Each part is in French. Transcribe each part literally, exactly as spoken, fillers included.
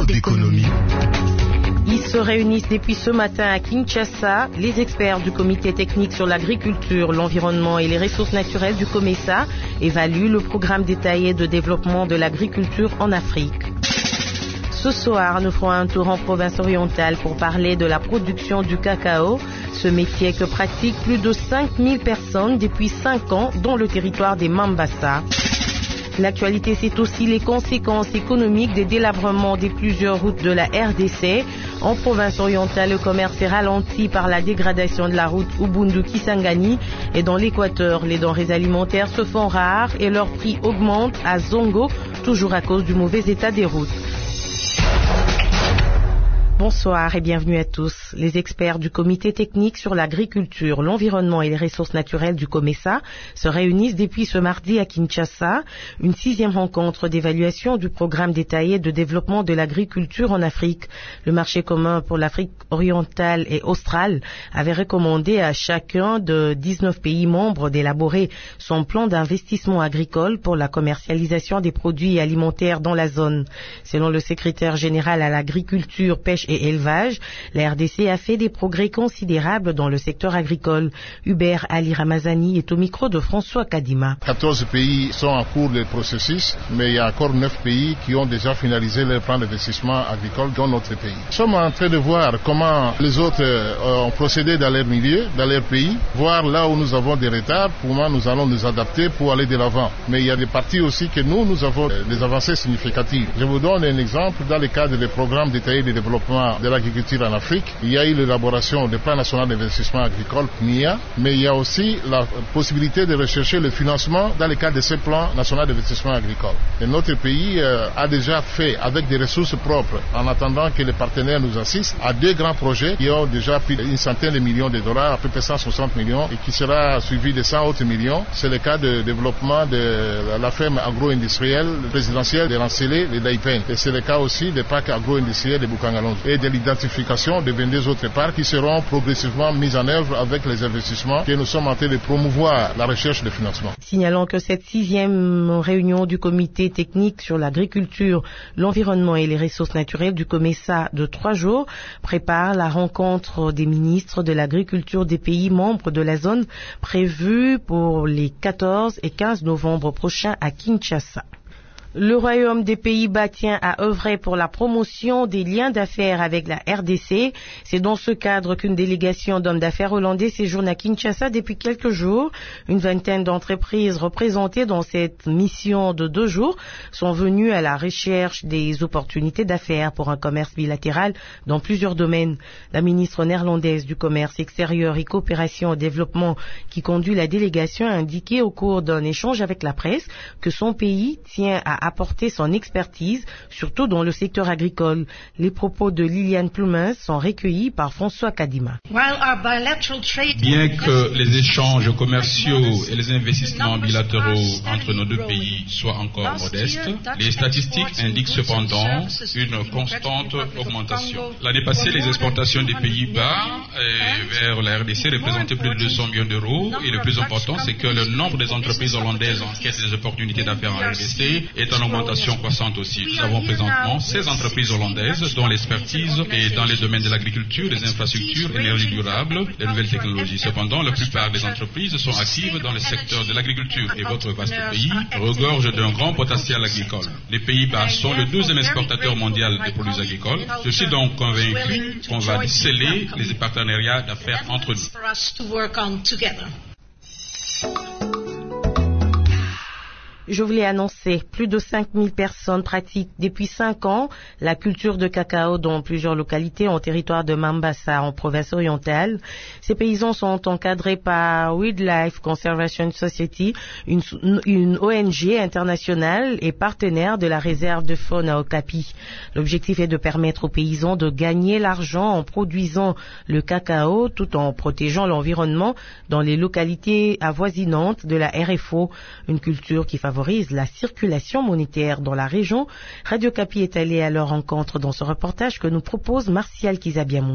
d'économie. Ils se réunissent depuis ce matin à Kinshasa. Les experts du comité technique sur l'agriculture, l'environnement et les ressources naturelles du COMESA évaluent le programme détaillé de développement de l'agriculture en Afrique. Ce soir, nous ferons un tour en province orientale pour parler de la production du cacao, ce métier que pratiquent plus de cinq mille personnes depuis cinq ans dans le territoire des Mambasa. L'actualité, c'est aussi les conséquences économiques des délabrements des plusieurs routes de la R D C. En province orientale, le commerce est ralenti par la dégradation de la route Ubundu-Kisangani. Et dans l'Équateur, les denrées alimentaires se font rares et leur prix augmente à Zongo, toujours à cause du mauvais état des routes. Bonsoir et bienvenue à tous. Les experts du comité technique sur l'agriculture, l'environnement et les ressources naturelles du COMESA se réunissent depuis ce mardi à Kinshasa, une sixième rencontre d'évaluation du programme détaillé de développement de l'agriculture en Afrique. Le marché commun pour l'Afrique orientale et australe avait recommandé à chacun de dix-neuf pays membres d'élaborer son plan d'investissement agricole pour la commercialisation des produits alimentaires dans la zone. Selon le secrétaire général à l'agriculture, pêche et élevage, la R D C a fait des progrès considérables dans le secteur agricole. Hubert Ali Ramazani est au micro de François Kadima. quatorze pays sont en cours de processus, mais il y a encore neuf pays qui ont déjà finalisé leur plan d'investissement agricole dans notre pays. Nous sommes en train de voir comment les autres ont procédé dans leur milieu, dans leur pays, voir là où nous avons des retards, comment nous allons nous adapter pour aller de l'avant. Mais il y a des parties aussi que nous, nous avons des avancées significatives. Je vous donne un exemple dans le cadre des programmes détaillés de développement de l'agriculture en Afrique. Il y a eu l'élaboration du plan national d'investissement agricole, P N I A, mais il y a aussi la possibilité de rechercher le financement dans le cadre de ce plan national d'investissement agricole. Et notre pays euh, a déjà fait avec des ressources propres, en attendant que les partenaires nous assistent, à deux grands projets qui ont déjà pris une centaine de millions de dollars, à peu près cent soixante millions, et qui sera suivi de cent autres millions. C'est le cas de développement de la ferme agro-industrielle présidentielle de Rancélé et d'Aïpen. Et c'est le cas aussi des parcs agro-industriels de Bukangalonzo et de l'identification de vingt-deux autres parcs qui seront progressivement mis en œuvre avec les investissements que nous sommes en train de promouvoir la recherche de financement. Signalant que cette sixième réunion du comité technique sur l'agriculture, l'environnement et les ressources naturelles du COMESA de trois jours prépare la rencontre des ministres de l'agriculture des pays membres de la zone prévue pour les quatorze et quinze novembre prochains à Kinshasa. Le Royaume des Pays-Bas tient à œuvrer pour la promotion des liens d'affaires avec la R D C. C'est dans ce cadre qu'une délégation d'hommes d'affaires hollandais séjourne à Kinshasa depuis quelques jours. Une vingtaine d'entreprises représentées dans cette mission de deux jours sont venues à la recherche des opportunités d'affaires pour un commerce bilatéral dans plusieurs domaines. La ministre néerlandaise du Commerce extérieur et coopération au développement qui conduit la délégation a indiqué au cours d'un échange avec la presse que son pays tient à apporter son expertise, surtout dans le secteur agricole. Les propos de Liliane Plumens sont recueillis par François Kadima. Bien que les échanges commerciaux et les investissements bilatéraux entre nos deux pays soient encore modestes, les statistiques indiquent cependant une constante augmentation. L'année passée, les exportations des Pays-Bas vers la R D C représentaient plus de deux cents millions d'euros et le plus important, c'est que le nombre des entreprises hollandaises en quête des opportunités d'affaires en R D C est en augmentation croissante aussi. Nous avons présentement seize entreprises hollandaises dont l'expertise est dans les domaines de l'agriculture, des infrastructures, l'énergie durable, les nouvelles technologies. Cependant, la plupart des entreprises sont actives dans le secteur de l'agriculture et votre vaste pays regorge d'un grand potentiel agricole. Les Pays-Bas sont le deuxième exportateur mondial de produits agricoles. Je suis donc convaincu qu'on va sceller les partenariats d'affaires entre nous. Je voulais annoncer, plus de cinq mille personnes pratiquent depuis cinq ans la culture de cacao dans plusieurs localités en territoire de Mambasa, en province orientale. Ces paysans sont encadrés par Wildlife Conservation Society, une, une O N G internationale et partenaire de la réserve de faune à Okapi. L'objectif est de permettre aux paysans de gagner l'argent en produisant le cacao tout en protégeant l'environnement dans les localités avoisinantes de la R F O, une culture qui favorise la circulation monétaire dans la région. Radio Okapi est allé à leur rencontre dans ce reportage que nous propose Martial Kizabiamungu.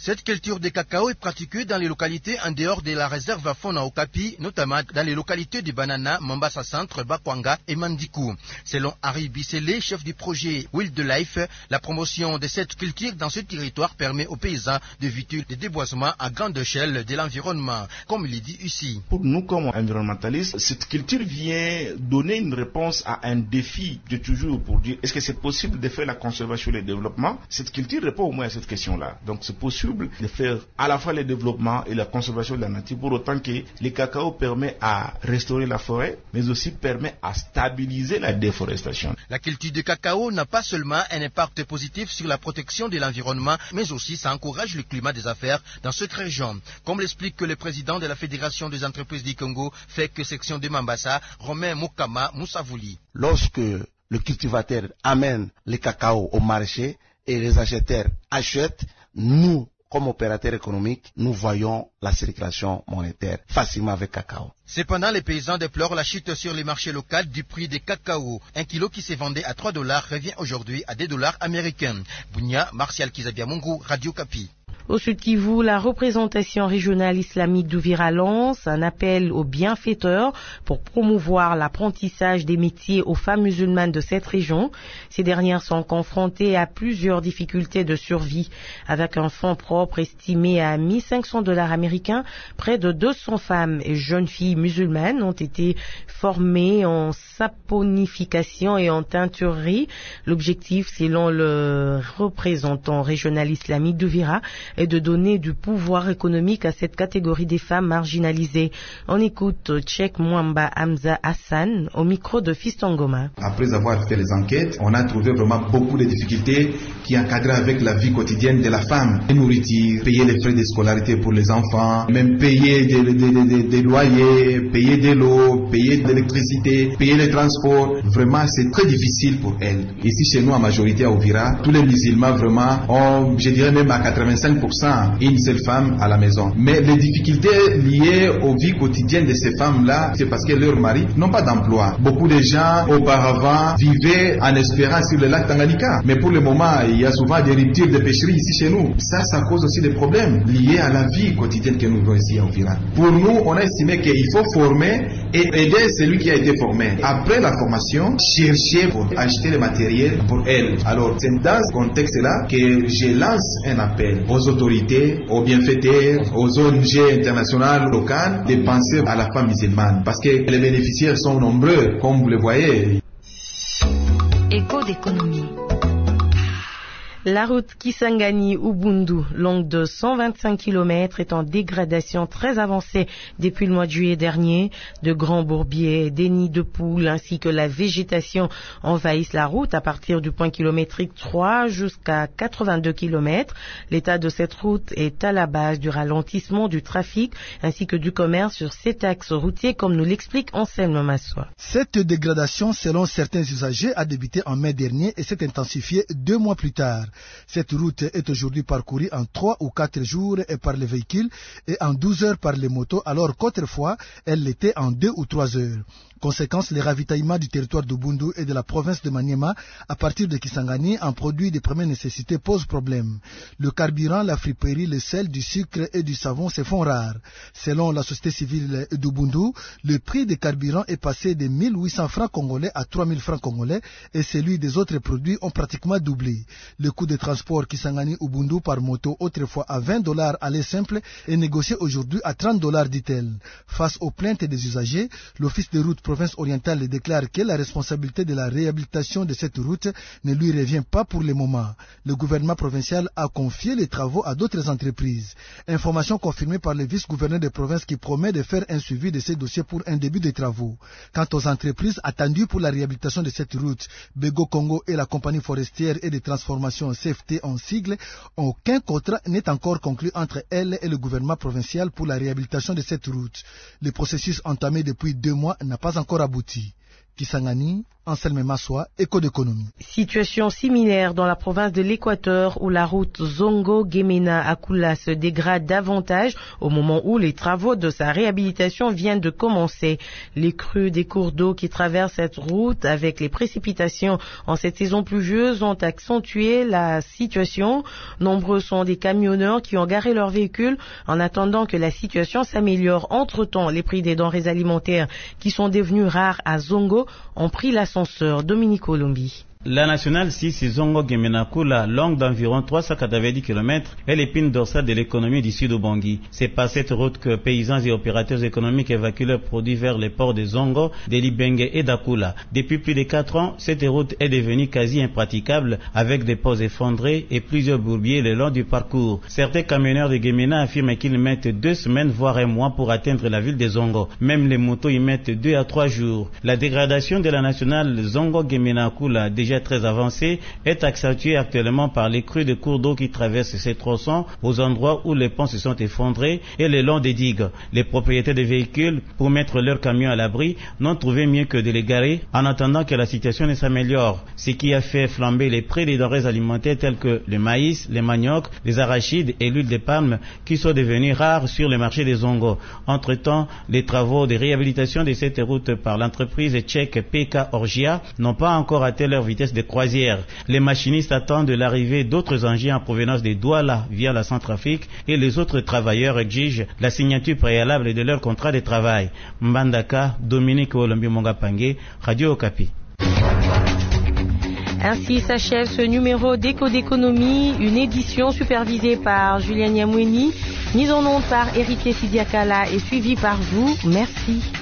Cette culture de cacao est pratiquée dans les localités en dehors de la réserve à faune à Okapi, notamment dans les localités de Banana, Mombasa Centre, Bakwanga et Mandikou. Selon Harry Bissele, chef du projet Wildlife, la promotion de cette culture dans ce territoire permet aux paysans d'éviter le déboisement à grande échelle de l'environnement, comme il est dit ici. Pour nous, comme environnementalistes, cette culture vient donner une réponse à un défi de toujours pour dire est-ce que c'est possible de faire la conservation et le développement. Cette culture répond au moins à cette question-là. Donc c'est possible de faire à la fois le développement et la conservation de la nature, pour autant que le cacao permet à restaurer la forêt, mais aussi permet à stabiliser la déforestation. La culture de cacao n'a pas seulement un impact positif sur la protection de l'environnement, mais aussi ça encourage le climat des affaires dans cette région. Comme l'explique le président de la Fédération des entreprises du Congo, F E C section de Mambasa, Romain Mukama Moussavouli. Lorsque le cultivateur amène le cacao au marché et les acheteurs achètent, nous, comme opérateurs économiques, nous voyons la circulation monétaire facilement avec cacao. Cependant, les paysans déplorent la chute sur les marchés locaux du prix des cacao. Un kilo qui se vendait à trois dollars revient aujourd'hui à deux dollars américains. Bounia, Martial Kizabiamungu, Radio Kapi. Au Sud Kivu, la représentation régionale islamique d'Uvira lance un appel aux bienfaiteurs pour promouvoir l'apprentissage des métiers aux femmes musulmanes de cette région. Ces dernières sont confrontées à plusieurs difficultés de survie. Avec un fonds propre estimé à mille cinq cents dollars américains, près de deux cents femmes et jeunes filles musulmanes ont été formées en saponification et en teinturerie. L'objectif, selon le représentant régional islamique d'Uvira, et de donner du pouvoir économique à cette catégorie des femmes marginalisées. On écoute Tchèque Mwamba Hamza Hassan au micro de Fistongoma. Après avoir fait les enquêtes, on a trouvé vraiment beaucoup de difficultés qui encadraient avec la vie quotidienne de la femme. Les nourritures, payer les frais de scolarité pour les enfants, même payer des, des, des, des loyers, payer de l'eau, payer de l'électricité, payer les transports. Vraiment, c'est très difficile pour elles. Ici, chez nous, en majorité à Uvira, tous les musulmans vraiment ont, je dirais même à quatre-vingt-cinq pour cent une seule femme à la maison. Mais les difficultés liées aux vies quotidiennes de ces femmes-là, c'est parce que leurs maris n'ont pas d'emploi. Beaucoup de gens auparavant vivaient en espérant sur le lac Tanganyika. Mais pour le moment, il y a souvent des ruptures de pêcherie ici chez nous. Ça, ça cause aussi des problèmes liés à la vie quotidienne que nous vivons ici à Uvira. Pour nous, on a estimé qu'il faut former et aider celui qui a été formé. Après la formation, chercher pour acheter le matériel pour elle. Alors, c'est dans ce contexte-là que je lance un appel aux autorités, aux bienfaiteurs, aux O N G internationales, locales, de penser à la femme musulmane. Parce que les bénéficiaires sont nombreux, comme vous le voyez. Écho d'économie. La route Kisangani-Ubundu, longue de cent vingt-cinq kilomètres, est en dégradation très avancée depuis le mois de juillet dernier. De grands bourbiers, des nids de poules ainsi que la végétation envahissent la route à partir du point kilométrique trois jusqu'à quatre-vingt-deux kilomètres. L'état de cette route est à la base du ralentissement du trafic ainsi que du commerce sur cet axe routier, comme nous l'explique Anselme Massoua. Cette dégradation, selon certains usagers, a débuté en mai dernier et s'est intensifiée deux mois plus tard. Cette route est aujourd'hui parcourue en trois ou quatre jours par les véhicules et en douze heures par les motos, alors qu'autrefois, elle l'était en deux ou trois heures. Conséquence, les ravitaillements du territoire d'Ubundu et de la province de Maniema à partir de Kisangani en produits de première nécessité posent problème. Le carburant, la friperie, le sel, du sucre et du savon se font rares. Selon la société civile d'Ubundu, le prix des carburants est passé de mille huit cents francs congolais à trois mille francs congolais et celui des autres produits ont pratiquement doublé. Le coût de transport Kisangani-Ubundu par moto, autrefois à vingt dollars aller simple, est négocié aujourd'hui à trente dollars, dit-elle. Face aux plaintes des usagers, l'Office de route province orientale déclare que la responsabilité de la réhabilitation de cette route ne lui revient pas pour le moment. Le gouvernement provincial a confié les travaux à d'autres entreprises. Information confirmée par le vice-gouverneur de province qui promet de faire un suivi de ces dossiers pour un début de travaux. Quant aux entreprises attendues pour la réhabilitation de cette route, Bego Congo et la compagnie forestière et de transformation C F T en sigle, aucun contrat n'est encore conclu entre elles et le gouvernement provincial pour la réhabilitation de cette route. Le processus entamé depuis deux mois n'a pas encore abouti. Kisangani, Anselme Massoua, Éco d'économie. Situation similaire dans la province de l'Équateur où la route Zongo-Gemena-Akula se dégrade davantage au moment où les travaux de sa réhabilitation viennent de commencer. Les crues des cours d'eau qui traversent cette route avec les précipitations en cette saison pluvieuse ont accentué la situation. Nombreux sont des camionneurs qui ont garé leurs véhicules en attendant que la situation s'améliore. Entre-temps, les prix des denrées alimentaires qui sont devenus rares à Zongo ont pris l'ascenseur. Dominique Olombi. La nationale six Zongo-Gemena-Akula, longue d'environ trois cent quatre-vingt-dix kilomètres, est l'épine dorsale de l'économie du sud Ubangi. C'est par cette route que paysans et opérateurs économiques évacuent leurs produits vers les ports de Zongo, de Libenge et d'Akula. Depuis plus de quatre ans, cette route est devenue quasi impraticable avec des ponts effondrés et plusieurs bourbiers le long du parcours. Certains camionneurs de Gemena affirment qu'ils mettent deux semaines voire un mois pour atteindre la ville de Zongo. Même les motos y mettent deux à trois jours. La dégradation de la nationale Zongo-Gemena-Akula, déjà très avancée, est accentuée actuellement par les crues de cours d'eau qui traversent ces tronçons aux endroits où les ponts se sont effondrés et le long des digues. Les propriétaires des véhicules, pour mettre leurs camions à l'abri, n'ont trouvé mieux que de les garer en attendant que la situation ne s'améliore, ce qui a fait flamber les prix des denrées alimentaires tels que le maïs, les maniocs, les arachides et l'huile de palme qui sont devenus rares sur le marché des Zongo. Entre-temps, les travaux de réhabilitation de cette route par l'entreprise tchèque P K Orgia n'ont pas encore atteint leur vitesse de croisière. Les machinistes attendent l'arrivée d'autres engins en provenance des Douala via la Centrafrique et les autres travailleurs exigent la signature préalable de leur contrat de travail. Mbandaka, Dominique Olombi Mongapangé, Radio Okapi. Ainsi s'achève ce numéro d'Éco d'économie, une édition supervisée par Julien Niamweni, mise en onde par Héritier Sidiakala et suivie par vous. Merci.